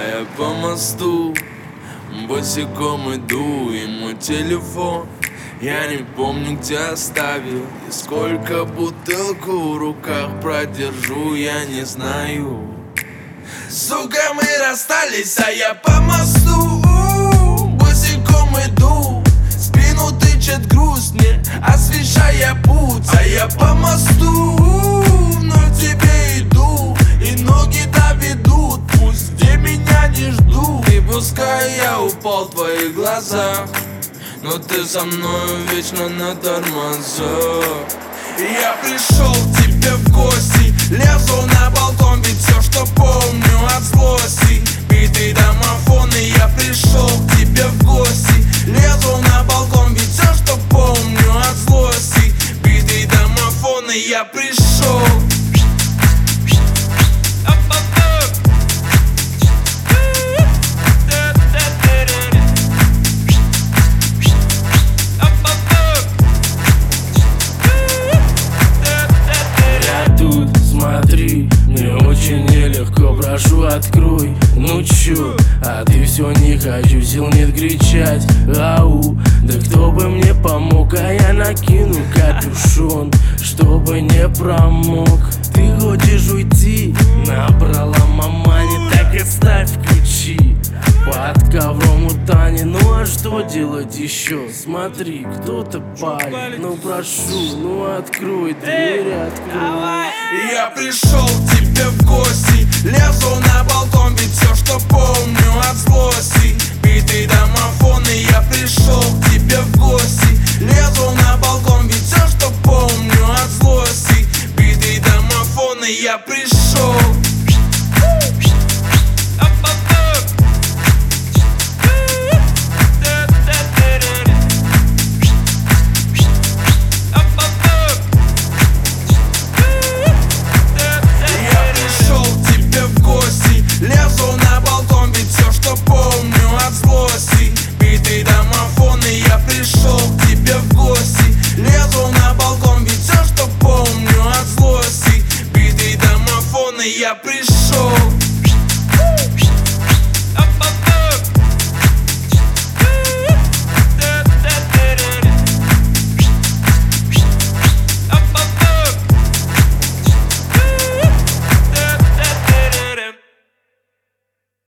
я по мосту босиком иду, и мой телефон я не помню, где оставил. И сколько бутылку в руках продержу, я не знаю. Сука, мы расстались, а я по мосту босиком иду. Спину тычет грусть мне, освещая путь. А я по мосту вновь к тебе иду, и ноги доведут, пусть где меня не ждут. И пускай я упал в твоих глазах, но ты со мною вечно на тормозах. Я пришел к тебе в гости, лезу на балкон, ведь все, что помню от злости. Битый домофон, и я пришел к тебе в гости, лезу на балкон, ведь все, что помню от злости. Битый домофон, и я пришел. Смотри, мне очень нелегко, прошу, открой. Ну чё, а ты все не хочу, сил нет кричать. Ау, да кто бы мне помог, а я накину капюшон, чтобы не промок. Ты хочешь уйти, набрала мамани, так и ставь ключи под ковром у Тани. Ну а что делать еще? Смотри, кто-то палит. Ну прошу, ну открой дверь, открой. Я пришел к тебе в гости, лезу на балкон, ведь все, что помню от злости. Битый домофон, и я пришел к тебе в гости, лезу на балкон.